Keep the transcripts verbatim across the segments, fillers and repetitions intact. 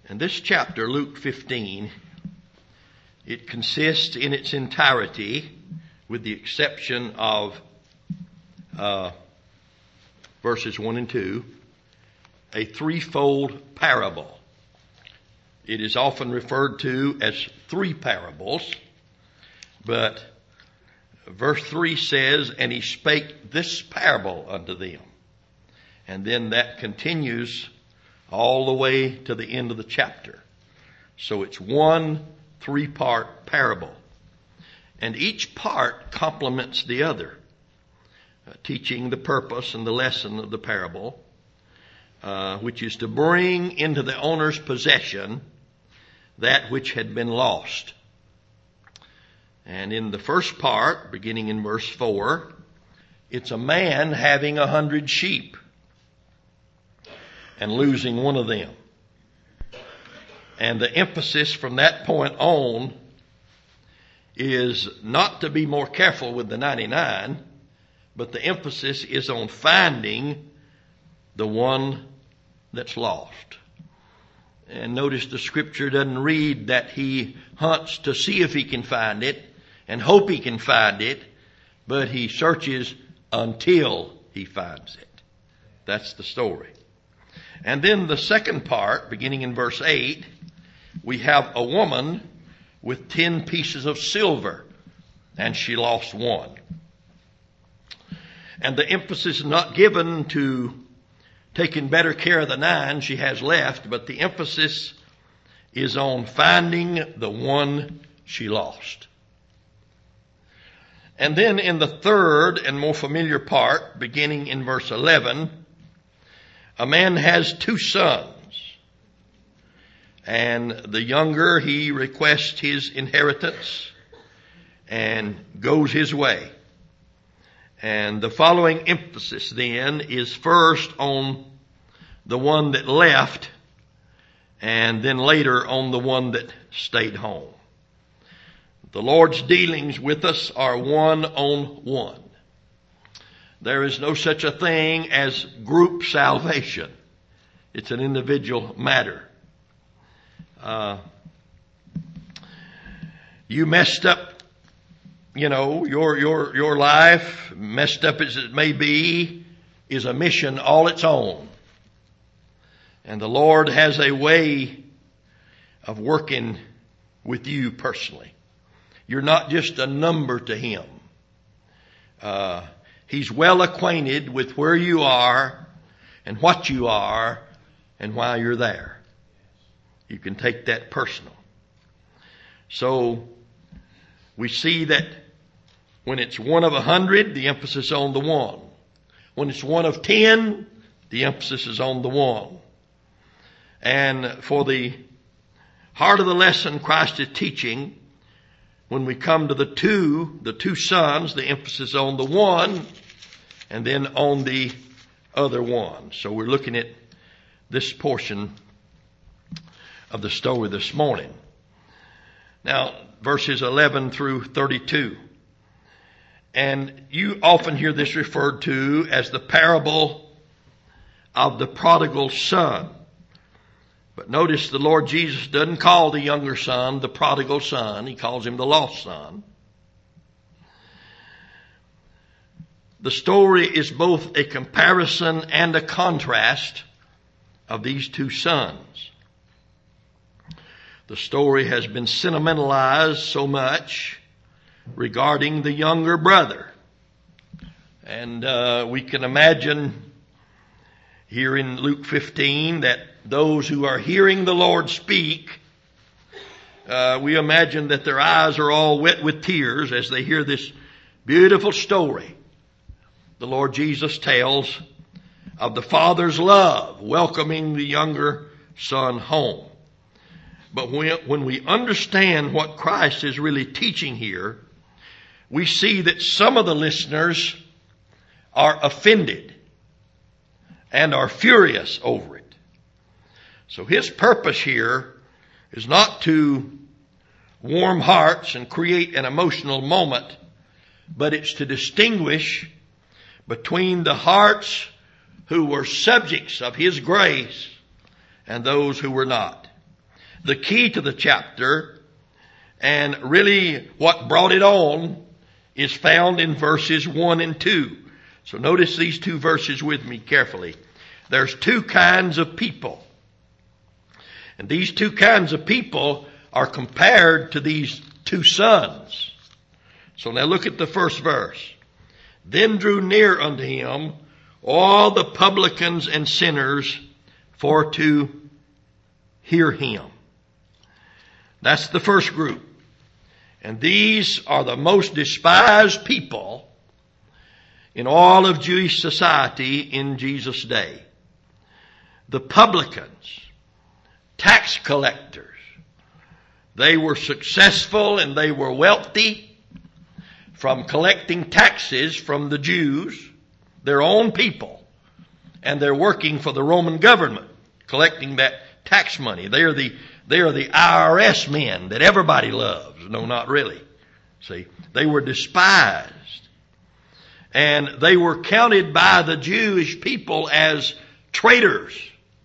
And this chapter, Luke fifteen, it consists in its entirety, with the exception of uh, verses one and two, a threefold parable. It is often referred to as three parables, but verse three says, "And he spake this parable unto them." And then that continues all the way to the end of the chapter. So it's one three-part parable. And each part complements the other, uh, teaching the purpose and the lesson of the parable, uh, which is to bring into the owner's possession that which had been lost. And in the first part, beginning in verse four, it's a man having a hundred sheep and losing one of them. And the emphasis from that point on is not to be more careful with the ninety-nine, but the emphasis is on finding the one that's lost. And notice the scripture doesn't read that he hunts to see if he can find it and hope he can find it, but he searches until he finds it. That's the story. And then the second part, beginning in verse eight, we have a woman with ten pieces of silver, and she lost one. And the emphasis is not given to taking better care of the nine she has left, but the emphasis is on finding the one she lost. And then in the third and more familiar part, beginning in verse eleven, a man has two sons. And the younger, he requests his inheritance and goes his way. And the following emphasis then is first on the one that left, and then later on the one that stayed home. The Lord's dealings with us are one on one. There is no such a thing as group salvation. It's an individual matter. Uh, you messed up, you know, your, your, your life, messed up as it may be, is a mission all its own. And the Lord has a way of working with you personally. You're not just a number to Him. Uh, He's well acquainted with where you are and what you are and why you're there. You can take that personal. So we see that when it's one of a hundred, the emphasis on the one. When it's one of ten, the emphasis is on the one. And for the heart of the lesson Christ is teaching, when we come to the two, the two sons, the emphasis on the one and then on the other one. So we're looking at this portion of the story this morning. Now, verses eleven through thirty-two. And you often hear this referred to as the parable of the prodigal son. But notice the Lord Jesus doesn't call the younger son the prodigal son. He calls him the lost son. The story is both a comparison and a contrast of these two sons. The story has been sentimentalized so much regarding the younger brother. And uh, we can imagine here in Luke fifteen that those who are hearing the Lord speak, uh, we imagine that their eyes are all wet with tears as they hear this beautiful story the Lord Jesus tells of the Father's love welcoming the younger son home. But when we understand what Christ is really teaching here, we see that some of the listeners are offended and are furious over it. So his purpose here is not to warm hearts and create an emotional moment, but it's to distinguish between the hearts who were subjects of his grace and those who were not. the key to the chapter, and really what brought it on is found in verses one and two. So notice these two verses with me carefully. There's two kinds of people. And these two kinds of people are compared to these two sons. So now look at the first verse. Then drew near unto him all the publicans and sinners for to hear him. That's the first group. And these are the most despised people in all of Jewish society in Jesus' day. The publicans, tax collectors. They were successful and they were wealthy from collecting taxes from the Jews, their own people. And they're working for the Roman government, collecting that tax money. They are the, they are the I R S men that everybody loves. No, not really. See, they were despised. And they were counted by the Jewish people as traitors.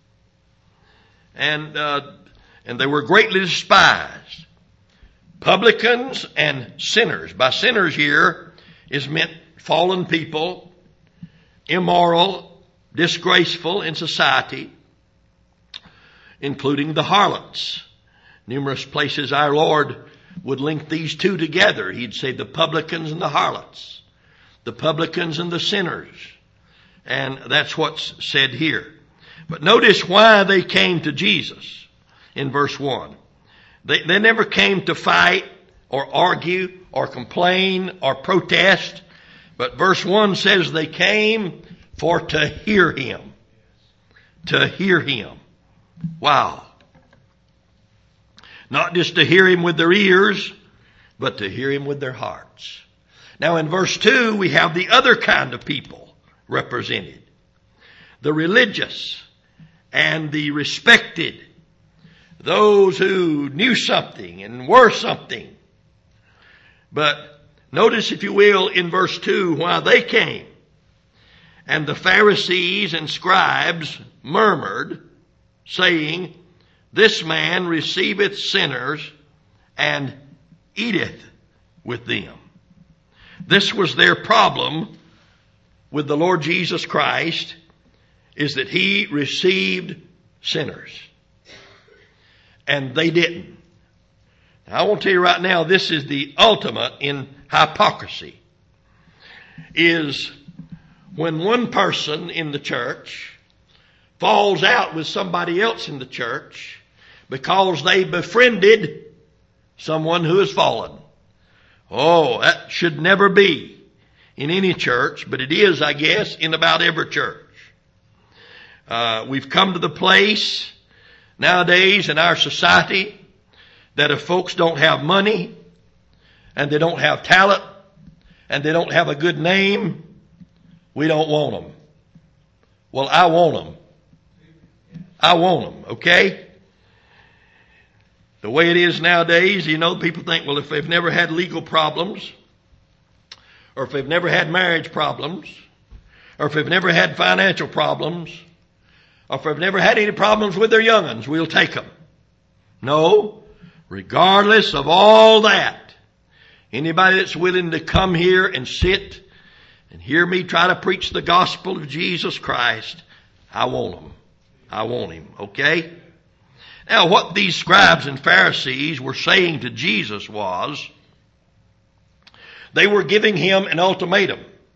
And, uh, and they were greatly despised. Publicans and sinners. By sinners here is meant fallen people, immoral, disgraceful in society, including the harlots. Numerous places our Lord would link these two together. He'd say the publicans and the harlots, the publicans and the sinners. And that's what's said here. But notice why they came to Jesus in verse one. They, they never came to fight or argue or complain or protest. But verse one says they came for to hear him. To hear him. Wow. Not just to hear him with their ears, but to hear him with their hearts. Now in verse two, we have the other kind of people represented. The religious and the respected. Those who knew something and were something. But notice, if you will, in verse two, why they came. And the Pharisees and scribes murmured, saying, this man receiveth sinners and eateth with them. This was their problem with the Lord Jesus Christ, is that he received sinners. And they didn't. Now, I want to tell you right now, this is the ultimate in hypocrisy. Is when one person in the church falls out with somebody else in the church because they befriended someone who has fallen. Oh, that should never be in any church, but it is, I guess, in about every church. Uh, we've come to the place nowadays in our society that if folks don't have money and they don't have talent and they don't have a good name, we don't want them. Well, I want them. I want them, okay? The way it is nowadays, you know, people think, well, if they've never had legal problems, or if they've never had marriage problems, or if they've never had financial problems, or if they've never had any problems with their young'uns, we'll take them. No, regardless of all that, anybody that's willing to come here and sit and hear me try to preach the gospel of Jesus Christ, I want them. I want him, okay? Now, what these scribes and Pharisees were saying to Jesus was, they were giving him an ultimatum.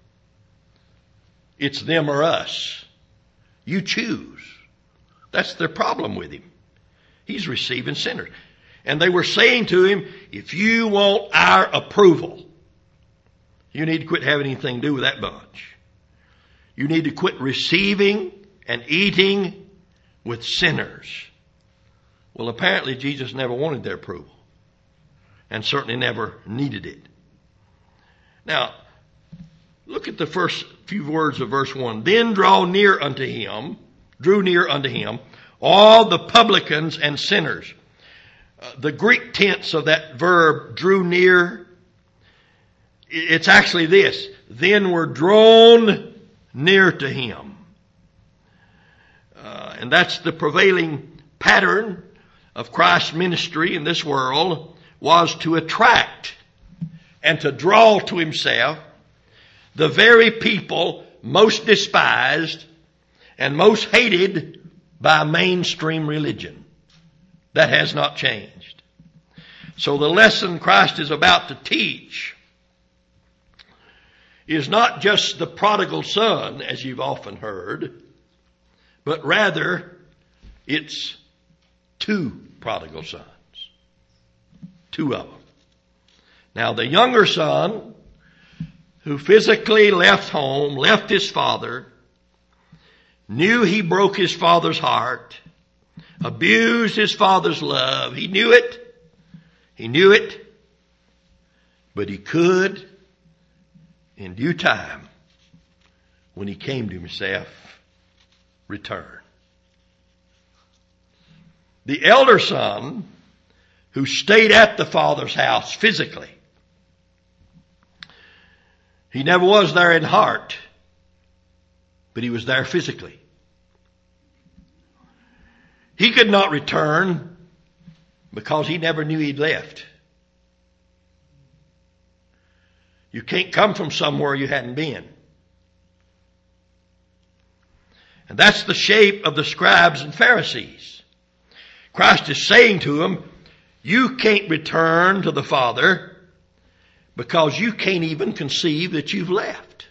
It's them or us. You choose. That's their problem with him. He's receiving sinners. And they were saying to him, if you want our approval, you need to quit having anything to do with that bunch. You need to quit receiving and eating with sinners. Well, apparently Jesus never wanted their approval, and certainly never needed it. Now, look at the first few words of verse one. Then draw near unto him, drew near unto him, all the publicans and sinners. Uh, the Greek tense of that verb, drew near, it's actually this. Then were drawn near to him. Uh, and that's the prevailing pattern of Christ's ministry in this world was to attract and to draw to himself the very people most despised and most hated by mainstream religion. That has not changed. So the lesson Christ is about to teach is not just the prodigal son, as you've often heard, but rather it's two prodigal sons. Two of them. Now the younger son, who physically left home, left his father, knew he broke his father's heart, abused his father's love. He knew it. He knew it. But he could, in due time, when he came to himself, return. The elder son, who stayed at the father's house physically, he never was there in heart, but he was there physically. He could not return because he never knew he'd left. You can't come from somewhere you hadn't been. And that's the shape of the scribes and Pharisees. Christ is saying to them, you can't return to the Father because you can't even conceive that you've left.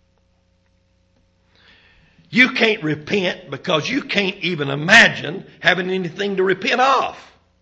You can't repent because you can't even imagine having anything to repent of.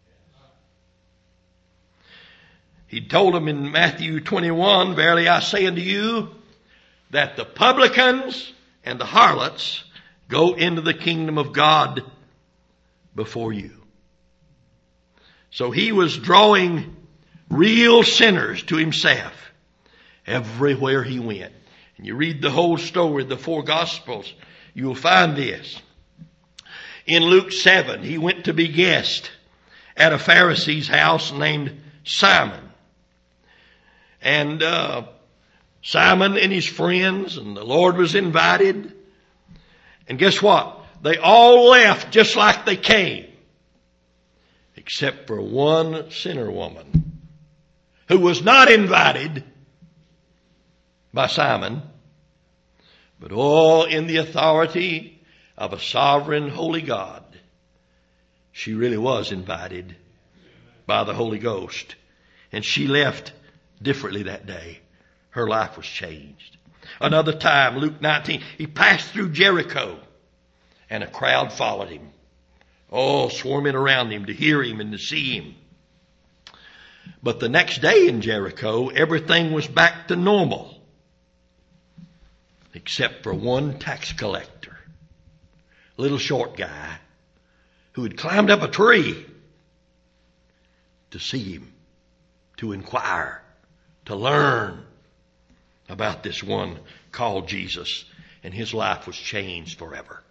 He told them in Matthew twenty-one, verily I say unto you, that the publicans and the harlots go into the kingdom of God before you. So he was drawing real sinners to himself everywhere he went. And you read the whole story, the four Gospels, you'll find this. In Luke seven, he went to be guest at a Pharisee's house named Simon. And uh, Simon and his friends, and the Lord was invited. And guess what? They all left just like they came. Except for one sinner woman who was not invited by Simon, but all in the authority of a sovereign holy God. She really was invited by the Holy Ghost. And she left differently that day. Her life was changed. Another time, Luke nineteen, he passed through Jericho and a crowd followed him. Oh, swarming around him to hear him and to see him. But the next day in Jericho, everything was back to normal. Except for one tax collector. A little short guy who had climbed up a tree to see him, to inquire, to learn about this one called Jesus. And his life was changed forever.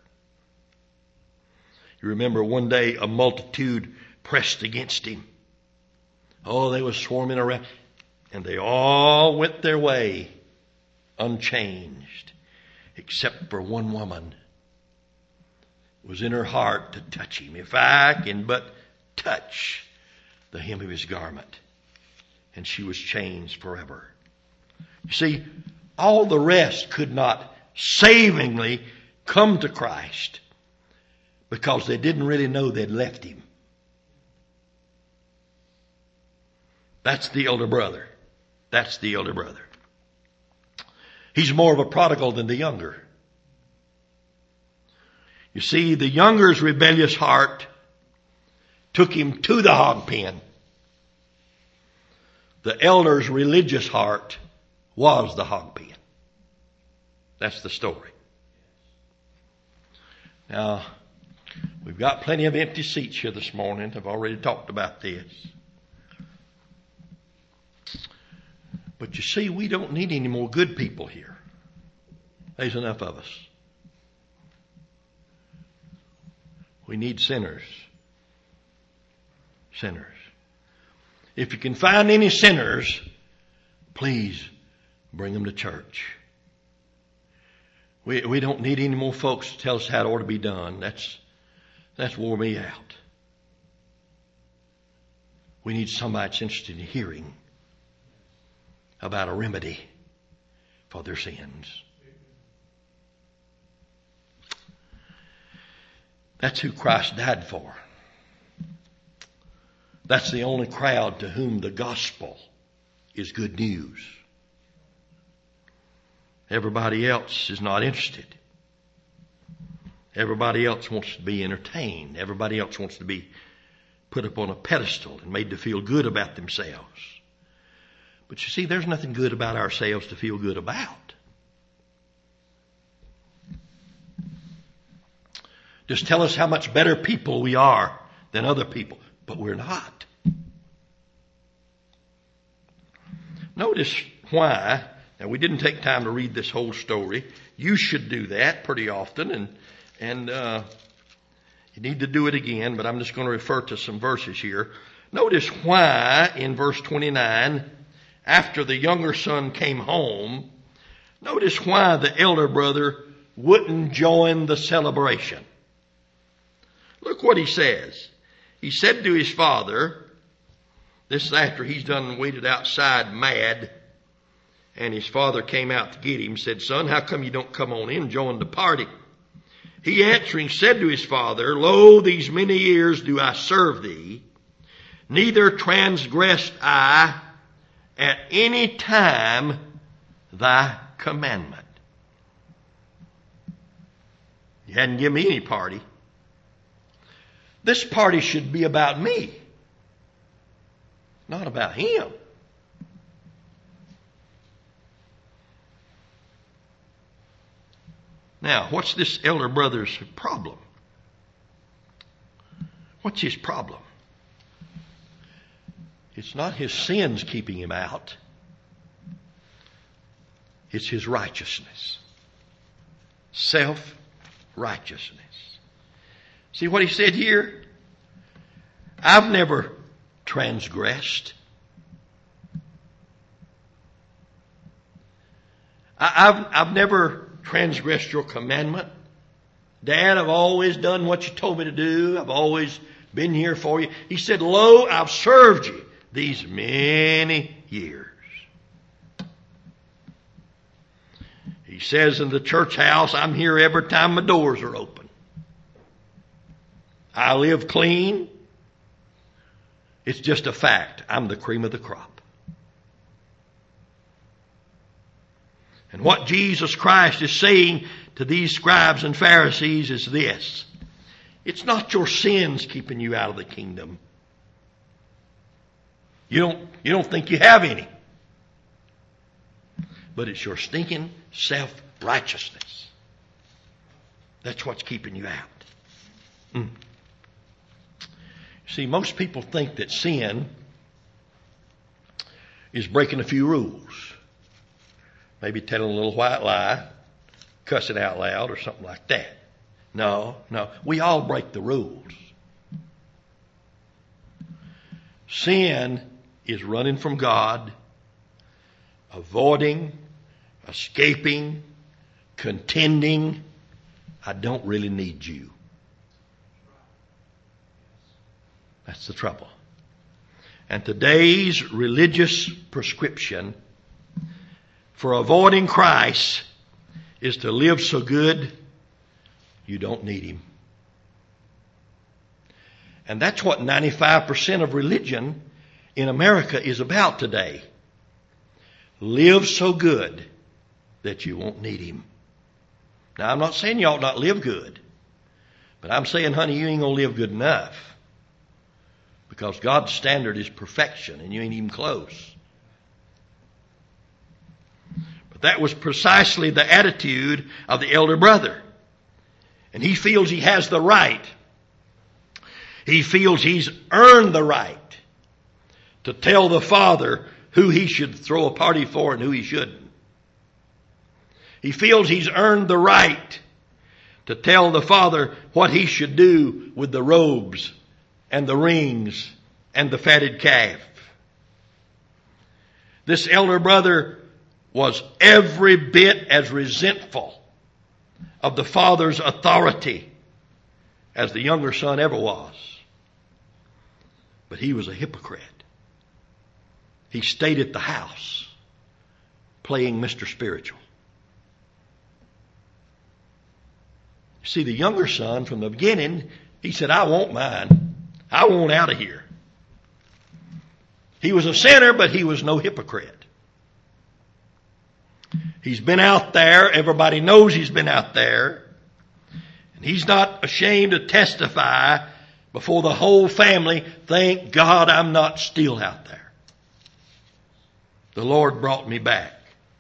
You remember one day a multitude pressed against him. Oh, they were swarming around. And they all went their way unchanged. Except for one woman. It was in her heart to touch him. If I can but touch the hem of his garment. And she was changed forever. You see, all the rest could not savingly come to Christ. Because they didn't really know they'd left him. That's the elder brother. That's the elder brother. He's more of a prodigal than the younger. You see, the younger's rebellious heart took him to the hog pen. The elder's religious heart was the hog pen. That's the story. Now, we've got plenty of empty seats here this morning. I've already talked about this. But you see, we don't need any more good people here. There's enough of us. We need sinners. Sinners. If you can find any sinners, please bring them to church. We we don't need any more folks to tell us how it ought to be done. That's That's wore me out. We need somebody that's interested in hearing about a remedy for their sins. That's who Christ died for. That's the only crowd to whom the gospel is good news. Everybody else is not interested. Everybody else wants to be entertained. Everybody else wants to be put up on a pedestal and made to feel good about themselves. But you see, there's nothing good about ourselves to feel good about. Just tell us how much better people we are than other people. But we're not. Notice why. Now, we didn't take time to read this whole story. You should do that pretty often, and and uh, you need to do it again, but I'm just going to refer to some verses here. Notice why in verse twenty-nine, after the younger son came home, notice why the elder brother wouldn't join the celebration. Look what he says. He said to his father, this is after he's done waited outside mad, and his father came out to get him, said, "Son, how come you don't come on in and join the party?" He answering said to his father, "Lo, these many years do I serve thee, neither transgressed I at any time thy commandment." You hadn't given me any party. This party should be about me, not about him. Now, what's this elder brother's problem? What's his problem? It's not his sins keeping him out. It's his righteousness. Self-righteousness. See what he said here? I've never transgressed. I, I've, I've never transgressed your commandment. Dad, I've always done what you told me to do. I've always been here for you. He said, "Lo, I've served you these many years." He says in the church house, "I'm here every time my doors are open. I live clean. It's just a fact. I'm the cream of the crop." And what Jesus Christ is saying to these scribes and Pharisees is this: it's not your sins keeping you out of the kingdom. You don't, you don't think you have any. But it's your stinking self-righteousness. That's what's keeping you out. Mm. See, most people think that sin is breaking a few rules. Maybe telling a little white lie, cussing out loud, or something like that. No, no. We all break the rules. Sin is running from God, avoiding, escaping, contending. I don't really need you. That's the trouble. And today's religious prescription for avoiding Christ is to live so good you don't need Him. And that's what ninety-five percent of religion in America is about today. Live so good that you won't need Him. Now, I'm not saying you ought not live good, but I'm saying, honey, you ain't going to live good enough, because God's standard is perfection and you ain't even close. That was precisely the attitude of the elder brother. And he feels he has the right. He feels he's earned the right to tell the father who he should throw a party for and who he shouldn't. He feels he's earned the right to tell the father what he should do with the robes and the rings and the fatted calf. This elder brother was every bit as resentful of the father's authority as the younger son ever was. But he was a hypocrite. He stayed at the house playing Mister Spiritual. See, the younger son from the beginning, he said, I want mine. I want out of here. He was a sinner, but he was no hypocrite. He's been out there. Everybody knows he's been out there. And he's not ashamed to testify before the whole family, thank God I'm not still out there. The Lord brought me back.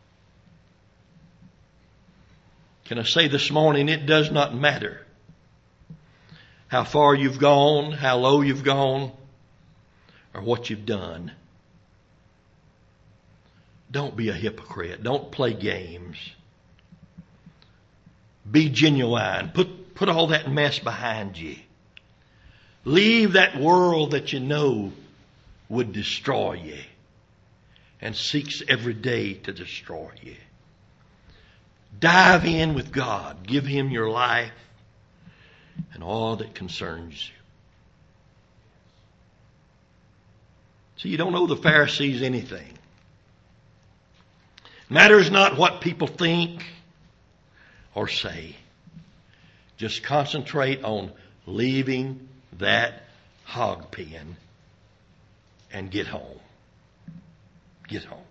Can I say this morning, it does not matter how far you've gone, how low you've gone, or what you've done. Don't be a hypocrite. Don't play games. Be genuine. Put, put all that mess behind you. Leave that world that you know would destroy you and seeks every day to destroy you. Dive in with God. Give Him your life and all that concerns you. So you don't owe the Pharisees anything. Matters not what people think or say. Just concentrate on leaving that hog pen and get home. Get home.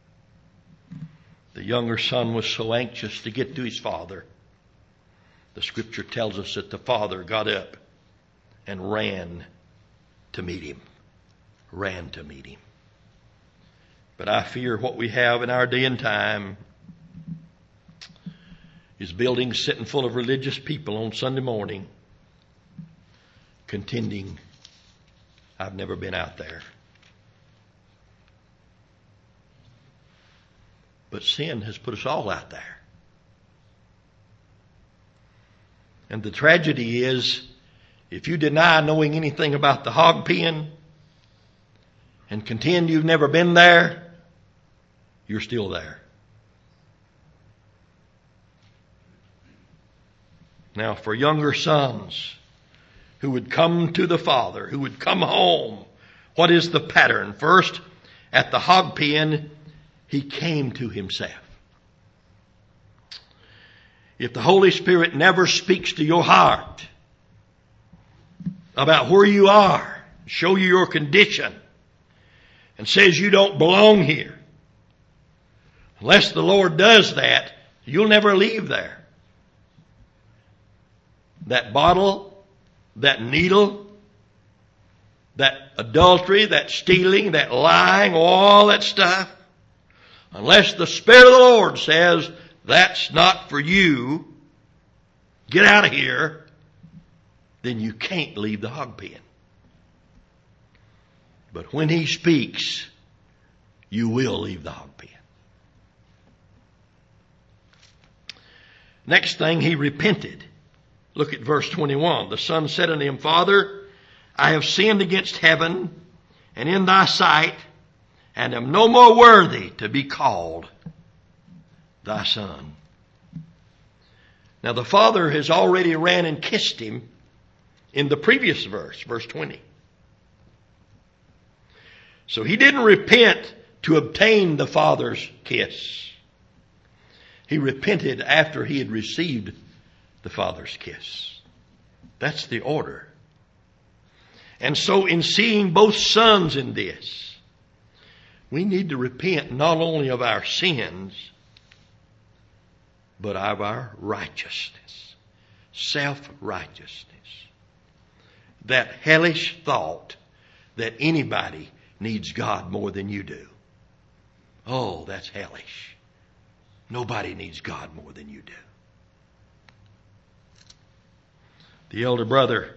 The younger son was so anxious to get to his father. The scripture tells us that the father got up and ran to meet him. Ran to meet him. But I fear what we have in our day and time is buildings sitting full of religious people on Sunday morning contending, I've never been out there. But sin has put us all out there. And the tragedy is, if you deny knowing anything about the hog pen and contend you've never been there, you're still there. Now, for younger sons who would come to the Father, who would come home, what is the pattern? First, at the hog pen, he came to himself. If the Holy Spirit never speaks to your heart about where you are, show you your condition, and says you don't belong here, unless the Lord does that, you'll never leave there. That bottle, that needle, that adultery, that stealing, that lying, all that stuff, unless the Spirit of the Lord says, that's not for you, get out of here, then you can't leave the hog pen. But when He speaks, you will leave the hog pen. Next thing, he repented. Look at verse twenty-one. The son said unto him, Father, I have sinned against heaven and in thy sight, and am no more worthy to be called thy son. Now the father has already ran and kissed him in the previous verse, verse twenty. So he didn't repent to obtain the father's kiss. He repented after he had received the father's kiss. That's the order. And so in seeing both sons in this, we need to repent not only of our sins, but of our righteousness, self-righteousness. That hellish thought that anybody needs God more than you do. Oh, that's hellish. Nobody needs God more than you do. The elder brother,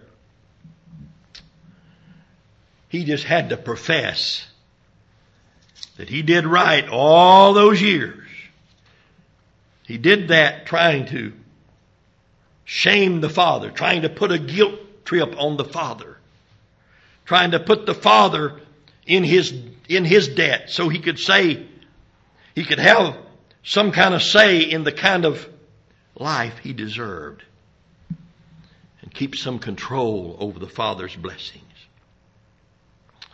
he just had to profess that he did right all those years. He did that trying to shame the father, trying to put a guilt trip on the father, trying to put the father in his, in his debt so he could say, he could have some kind of say in the kind of life he deserved and keep some control over the father's blessings.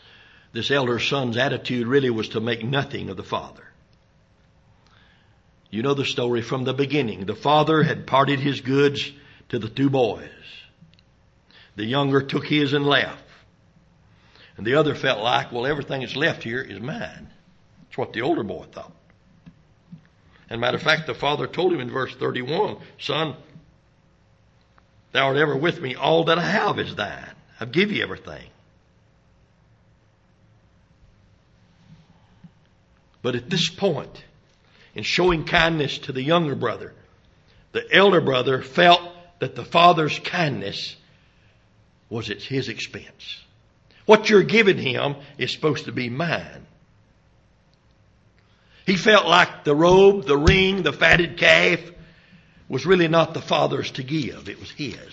This elder son's attitude really was to make nothing of the father. You know the story from the beginning. The father had parted his goods to the two boys. The younger took his and left. And the other felt like, well, everything that's left here is mine. That's what the older boy thought. And matter of fact, the father told him in verse thirty-one, son, thou art ever with me. All that I have is thine. I've give you everything. But at this point, in showing kindness to the younger brother, the elder brother felt that the father's kindness was at his expense. What you're giving him is supposed to be mine. He felt like the robe, the ring, the fatted calf was really not the father's to give. It was his.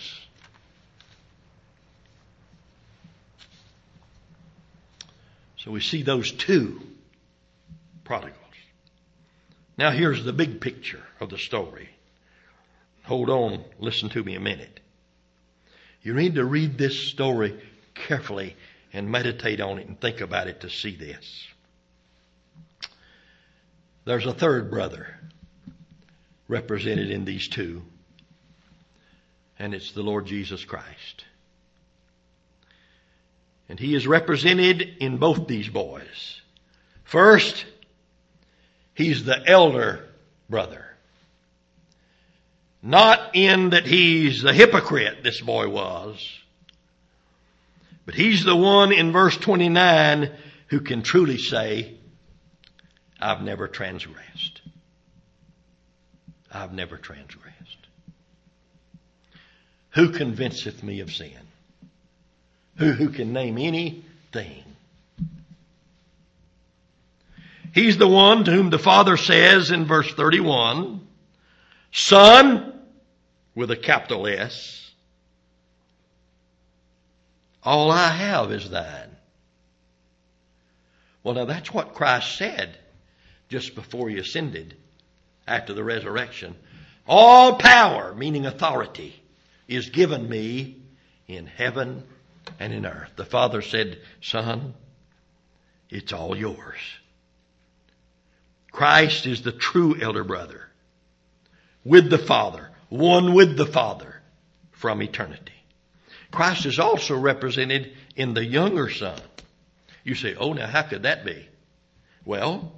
So we see those two prodigals. Now here's the big picture of the story. Hold on, listen to me a minute. You need to read this story carefully and meditate on it and think about it to see this. There's a third brother represented in these two, and it's the Lord Jesus Christ. And he is represented in both these boys. First, he's the elder brother. Not in that he's the hypocrite, this boy was, but he's the one in verse twenty-nine who can truly say, I've never transgressed. I've never transgressed. Who convinceth me of sin? Who, who can name anything? He's the one to whom the Father says in verse thirty-one, Son, with a capital S, all I have is thine. Well, now that's what Christ said just before he ascended after the resurrection. All power, meaning authority, is given me in heaven and in earth. The Father said, Son, it's all yours. Christ is the true elder brother with the Father, one with the Father from eternity. Christ is also represented in the younger son. You say, oh, now how could that be? Well,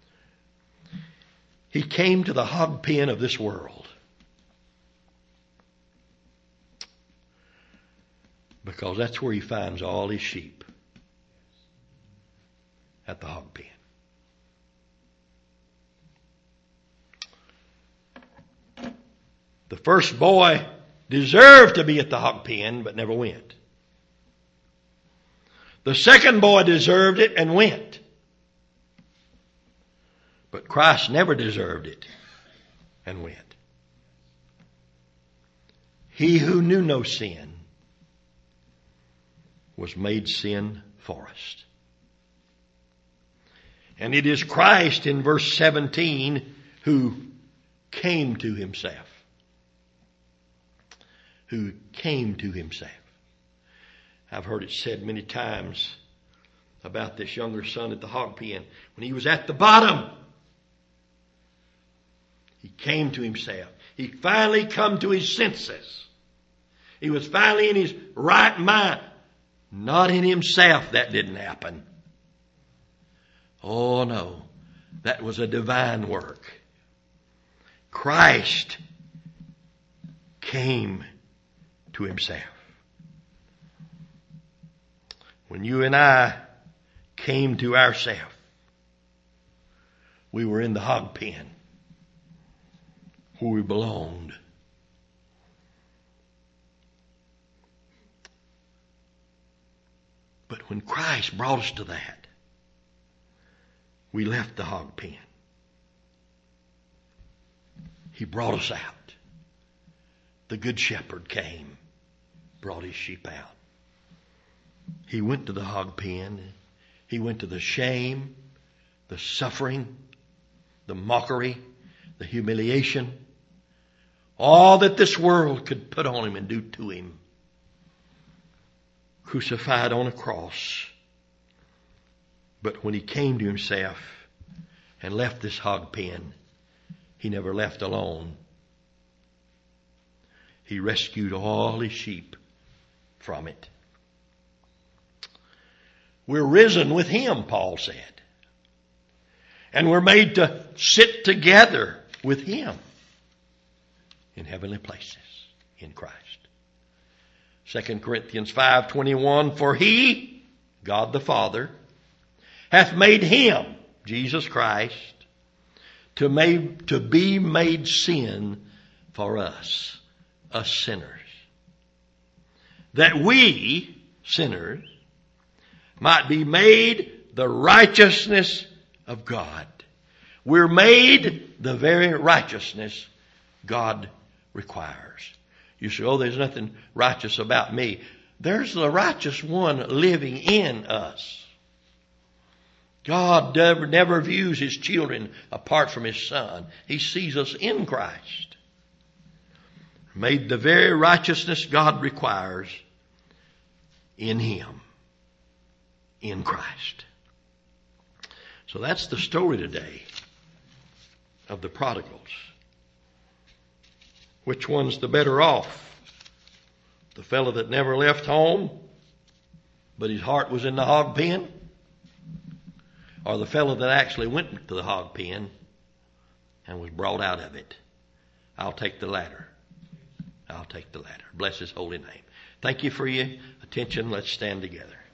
he came to the hog pen of this world because that's where he finds all his sheep, at the hog pen. The first boy deserved to be at the hog pen, but never went. The second boy deserved it and went. But Christ never deserved it and went. He who knew no sin was made sin for us. And it is Christ in verse seventeen who came to himself. Who came to himself. I've heard it said many times about this younger son at the hog pen. When he was at the bottom, he came to himself. He finally come to his senses. He was finally in his right mind. Not in himself that didn't happen. Oh no, that was a divine work. Christ came to himself. When you and I came to ourselves, we were in the hog pen where we belonged. But when Christ brought us to that, we left the hog pen. He brought us out. The good shepherd came, brought his sheep out. He went to the hog pen. He went to the shame, the suffering, the mockery, the humiliation, all that this world could put on him and do to him. Crucified on a cross But when he came to himself and left this hog pen, he never left alone. He rescued all his sheep from it. We're risen with him, Paul said. And we're made to sit together with him in heavenly places in Christ. Second Corinthians five twenty-one, for he, God the Father, hath made him, Jesus Christ, to, made, to be made sin for us, us sinners, that we, sinners, might be made the righteousness of God. We're made the very righteousness God requires. You say, oh, there's nothing righteous about me. There's the righteous one living in us. God never, never views his children apart from his Son. He sees us in Christ. Made the very righteousness God requires in him, in Christ. So that's the story today of the prodigals. Which one's the better off? The fellow that never left home, but his heart was in the hog pen? Or the fellow that actually went to the hog pen and was brought out of it? I'll take the latter. I'll take the latter. Bless his holy name. Thank you for your attention. Let's stand together.